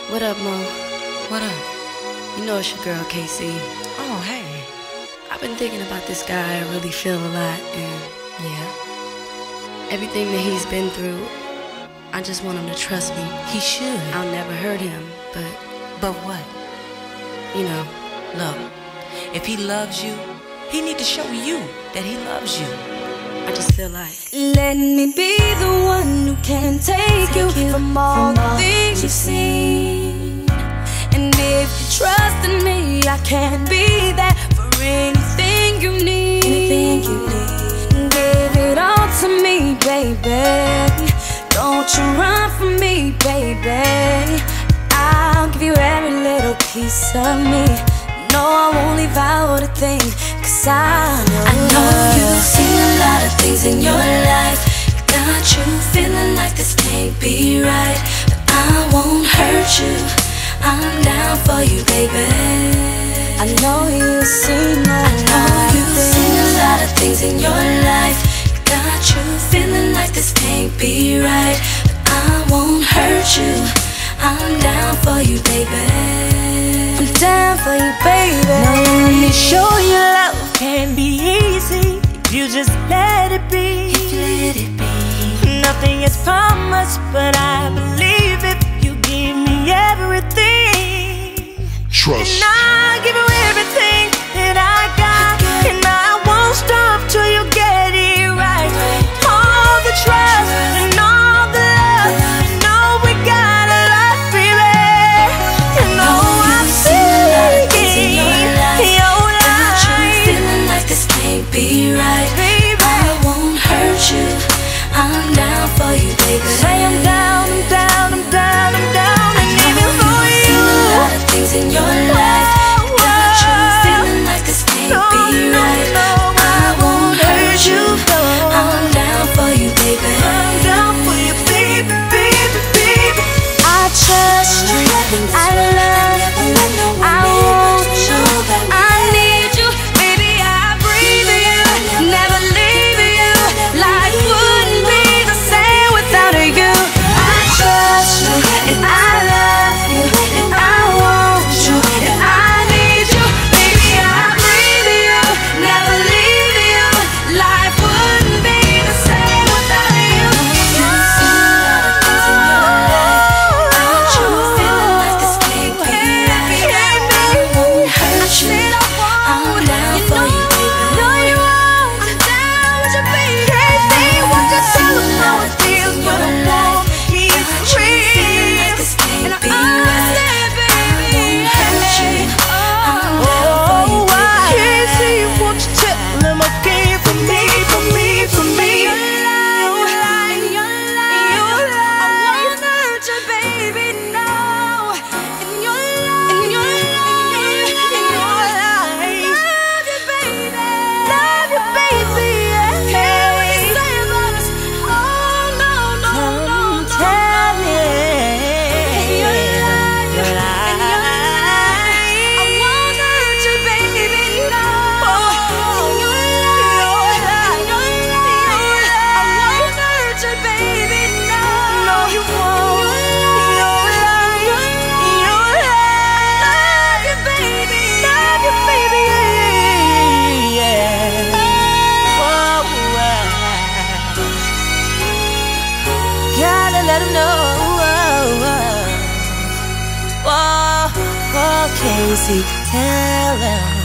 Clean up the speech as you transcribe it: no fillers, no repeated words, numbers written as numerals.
What up, Mo? What up? You know it's your girl, Casey. Oh, hey. I've been thinking about this guy I really feel a lot, and Yeah? everything that he's been through, I just want him to trust me. He should. I'll never hurt him, But what? you know, Look, if he loves you, he need to show you that he loves you. I just feel like let me be the one who can take you from all the things you've seen. And if you trust in me, I can be there for anything you need. Give it all to me, baby. Don't you run from me, baby. I'll give you every little piece of me. No, I won't leave out a thing, 'cause I know you've seen a lot of things in your life. Got you feeling like this can't be right, but I won't hurt you. I'm down for you, baby. I know you've seen a lot of things in your life. Got you feeling like this can't be right, but I won't hurt you. I'm down for you, baby. I'm down for you, baby. Now let me show you love can be easy if you just let it be. Let it be. Nothing is promised, but I believe if you give me everything. Trust. And I give you everything that I got, and I won't stop till you get it right. All the trust and all the love, you know we got a lot, baby. You know I'm seeing your life. Feeling like this can't be right, Baby, I won't hurt you. I'm down for you, baby. say I'm down, I'm down, I'm down, I'm down, and even for you. Seen a lot of things in your life. Got you feeling like this can't be right. I won't hurt you. I'm down for you, baby. I'm down for you, baby, baby, baby. I trust you. I love you. I want you. I need you, baby. I breathe you. Never leave you. Life wouldn't be the same without you. I trust you and I love you and I want you and I need you, baby. I breathe you. Never leave you. Life wouldn't be the same without you. You've seen a lot of things in your life. Got you feeling like this can't be right. I won't hurt you. I'm down for you, baby. No, you won't. I'm down with you, baby. Can't say what you tell them how it feels, but I won't keep real. And I understand, baby. I won't hurt you. I'm down for you, baby. Can't see what you tell them again for me, for me, for me. Gotta let him know. Whoa, Casey, tell him.